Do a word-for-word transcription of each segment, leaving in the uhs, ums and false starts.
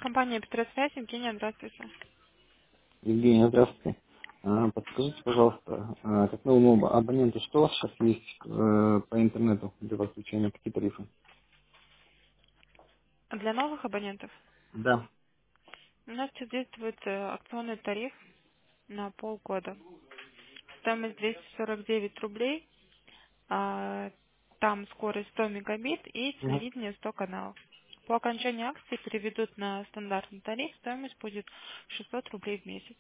Компания Петросвязь, Евгения, здравствуйте. Евгений, здравствуйте. А, Подскажите, пожалуйста, а, как новому абоненту, что у вас сейчас есть э, по интернету для подключения, какие тарифы? Для новых абонентов Да. у нас сейчас действует э, акционный тариф на полгода. Стоимость двести сорок девять рублей, а, там скорость сто мегабит и Мгм. телевидение сто каналов. По окончании акции переведут на стандартный тариф, стоимость будет шестьсот рублей в месяц.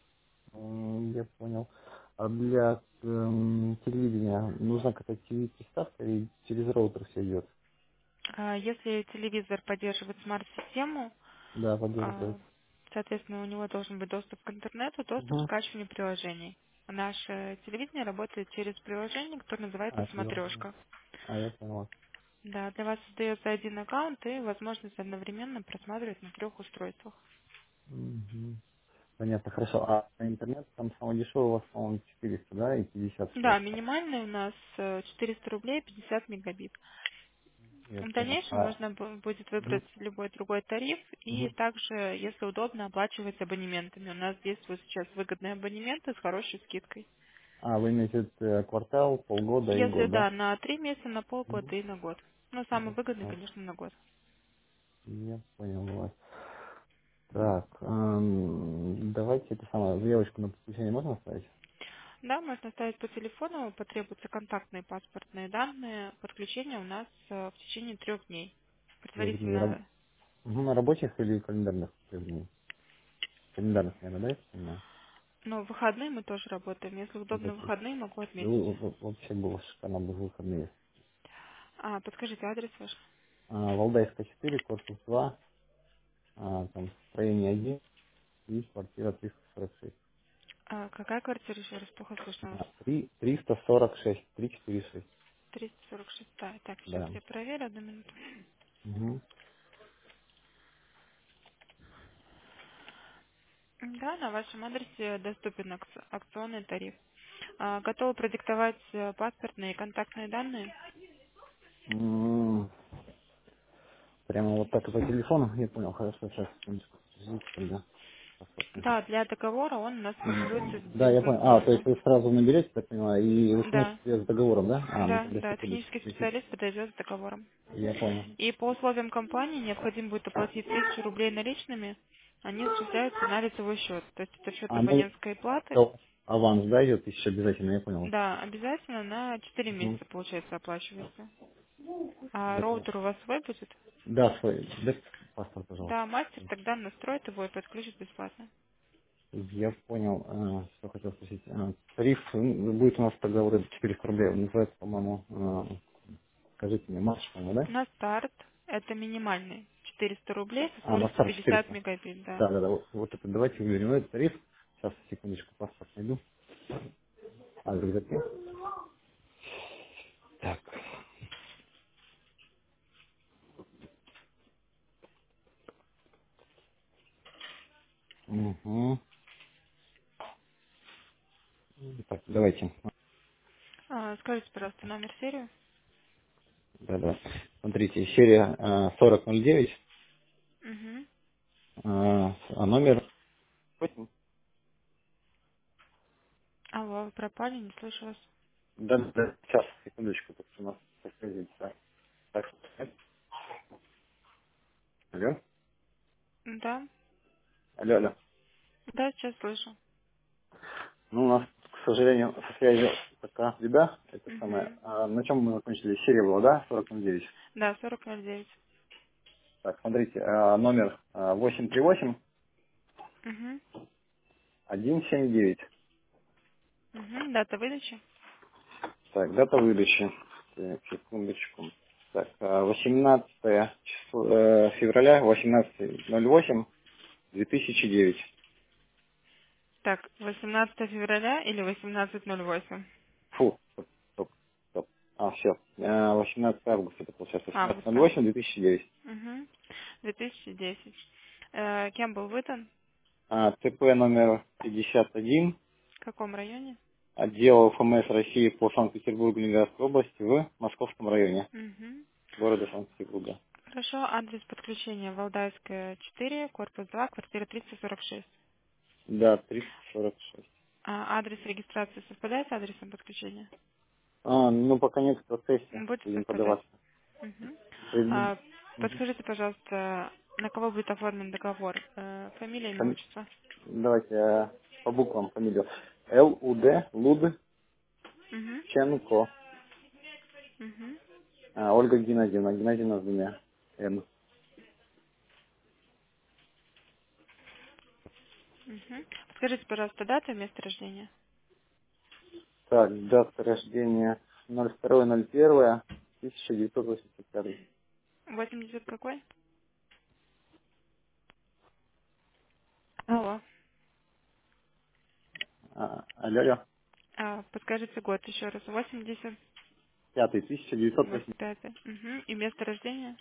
М, Я понял. А для эм, телевидения нужна какая-то ти ви-приставка или через роутер все идет? А, Если телевизор поддерживает смарт-систему, Да, поддерживает. а, соответственно, у него должен быть доступ к интернету, доступ к Угу. скачиванию приложений. Наше телевидение работает через приложение, которое называется А, телевизор. «Смотрешка». А, я понял. Да, для вас создается один аккаунт и возможность одновременно просматривать на трех устройствах. Мгм. Понятно, хорошо. А интернет там самый дешевый у вас, по-моему, четыреста, да, и пятьдесят Да, всего. минимальный у нас э, четыреста рублей, пятьдесят мегабит. Я В понял. дальнейшем А, можно бу- будет мгм. выбрать любой другой тариф и Мгм. также, если удобно, оплачивать абонементами. У нас действуют сейчас выгодные абонементы с хорошей скидкой. А, вы имеете в виду, э, квартал, полгода и Если год, да? да, на три месяца, на полгода Мгм. и на год. Но самый Я выгодный, понял. конечно, на год. Я понял вас. Так, эм, давайте это самое, заявочку на подключение можно оставить? Да, можно ставить по телефону, потребуются контактные паспортные данные. Подключение у нас э, в течение трех дней. Трех дней раб... Предварительно, Мгм, на рабочих или календарных трех дней? Календарных, наверное, да, я так понимаю? но в выходные мы тоже работаем. Если удобно в Рабочих. выходные, могу отметить. Ну, в- вообще было шикарно, бы выходные. А, подскажите адрес ваш. А, Валдайская четыре, корпус два, а, там строение один и квартира триста сорок шесть. А, какая квартира, еще раз плохо слышно вас? А, три- триста сорок шесть, три четыре шесть, триста сорок шесть. Так, сейчас да. я проверю, одну минуту. Мгм. Да, на вашем адресе доступен акц- акционный тариф. А, готовы продиктовать э, паспортные и контактные данные? М, Прямо вот так и по телефону, я понял, хорошо, сейчас, секундочку, подождите тогда, посмотрим. Да, для договора он у нас М, формируется Да, я понял. А, то есть дистанционно. вы сразу наберете, так понимаю, и вы Да, сможете с договором, да? А, ну да, тогда да, секундочку, технический подождите. специалист подойдет с договором. Я понял. И по условиям компании необходимо будет оплатить тысячу рублей наличными, они зачисляются на лицевой счет. То есть это счет А, ну, абонентской платы. то аванс, да, идет еще обязательно, я понял. Да, обязательно на четыре Мгм. месяца, получается, оплачивается. А Я понял. роутер у вас свой будет? Да, свой, да, паспорт, Да, пожалуйста. мастер тогда настроит его и подключит бесплатно. Я понял, а, что хотел спросить. А, тариф м, будет у нас тогда вот этот четыреста рублей, он называется, по-моему, а, скажите мне, марш, по-моему, да? На старт это минимальный. четыреста рублей со А, на скоростью старт пятьдесят четыреста. мегабит, да. Да, да, да, вот, вот это давайте выберем этот тариф. Сейчас, секундочку, паспорт найду. Адрес запись. Так. Угу. Так, давайте. А, скажите, пожалуйста, номер, серию. Да, да. Смотрите, серия а, сорок ноль девять, Угу. а, а номер восемь. Алло, вы пропали, не слышу вас. Да, да, сейчас, секундочку, потому что у нас такая так. Так, алло, Да, алло, алло. да, сейчас слышу. Ну, у нас, к сожалению, со связью такая беда. Это самое. Угу. А, на чем мы закончили? Серия была, да? сорок ноль девять. Да, сорок ноль девять. Так, смотрите, а, номер а, восемь три восемь Угу. один семь девять. Угу. Дата выдачи. Так, дата выдачи. Так, секундочку. Так, а, восемнадцатое число, э, февраля, восемнадцатое ноль восемь две тысячи девять. Так, восемнадцатое февраля или восемнадцать ноль восемь? Фу, стоп, стоп, стоп. А, все. восемнадцатое августа, это получается восемнадцатое ноль Августа. восемь две тысячи девять. Угу. две тысячи десять. Э, кем был выдан? А, ТП номер пятьдесят один, В каком районе? отдел ФМС России по Санкт-Петербургу, Ленинградской области в Московском районе Угу. города Санкт-Петербурга. Хорошо, адрес подключения Валдайская, четыре, корпус два, квартира триста сорок шесть. Да, триста сорок шесть. А адрес регистрации совпадает с адресом подключения? А, ну, пока нет в процессе. Будет Будем совпадать. подаваться. Мгм. При- А, Мгм. подскажите, пожалуйста, на кого будет оформлен договор? Э, Фамилия, имя, Фами- отчество? Давайте э, по буквам фамилию. Л У Д Луд Угу. Ченко. Угу. А, Ольга Геннадьевна. Геннадьевна с двумя Н. Угу. Подскажите, пожалуйста, дату и место рождения. Так, дата рождения ноль два ноль один тысяча девятьсот восемьдесят пять. восемьдесят какой? Алло. А, алло, алло. А, подскажите год еще раз. восемьдесят. Пятый, тысяча девятьсот восемьдесят. восемьдесят пять. Угу. И место рождения?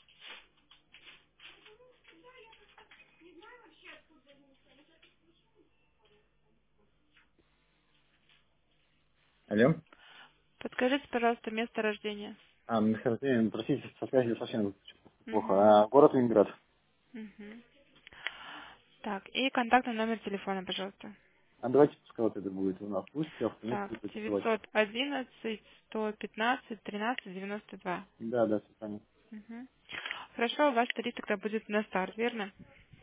Алло. Подскажите, пожалуйста, место рождения. А, месторождение, простите, со связью совсем плохо. Угу. А, город Ленинград. Угу. Так, и контактный номер телефона, пожалуйста. А давайте пускай вот это будет у нас. Пусть автомат Так, будет присылать. девятьсот одиннадцать сто пятнадцать тринадцать девяносто два. Да, да, все понятно. Угу. Хорошо, ваш тариф тогда будет на старт, верно?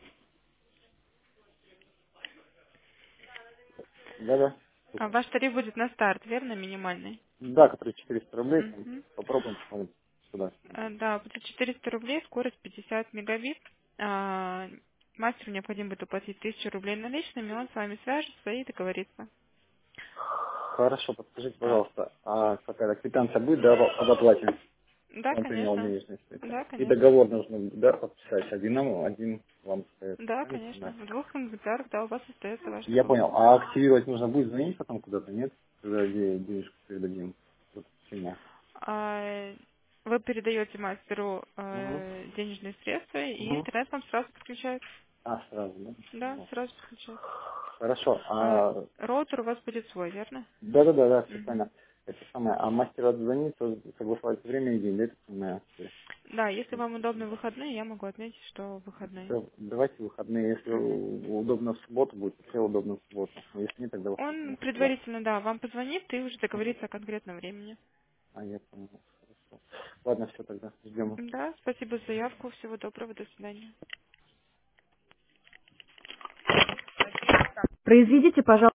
Да, да. А Слушай. ваш тариф будет на старт, верно, минимальный? Да, который четыреста рублей, там, Угу. попробуем посмотреть сюда. Да, будет четыреста рублей, скорость пятьдесят мегабит. А, мастеру необходимо будет уплатить тысячу рублей наличными, он с вами свяжется и договорится. Хорошо, подскажите, А, пожалуйста, а какая-то квитанция будет, да, об оплате? да, Он принял конечно. денежные средства. Да, И конечно. договор нужно, да, подписать. Один нам, один вам остается. Да, Правильно конечно. понимаю? В двух экземплярах, да, у вас остается ваш Я договор. понял. А активировать нужно будет звонить потом куда-то, нет? Когда де- денежку передадим. Вот сильно. А, вы передаете мастеру Угу. э, денежные средства, и Угу. интернет вам сразу подключает. А, сразу, да? Да, Понял. сразу подключает. Хорошо. А, А, роутер у вас будет свой, верно? да-да-да, да, все Мгм. правильно. Это самое. А мастер отзвонит, то соглашается время и день, да, это самое. Да, если вам удобны выходные, я могу отметить, что выходные. Всё, давайте выходные. Если Мгм. у- удобно в субботу будет, то все удобно в субботу. Но если нет, тогда Он выходные. Да. предварительно, да, вам позвонит и уже договорится о конкретном времени. А я понял. Хорошо. Ладно, все тогда. Ждем. Да, спасибо за заявку. Всего доброго, до свидания. Произведите, пожалуйста,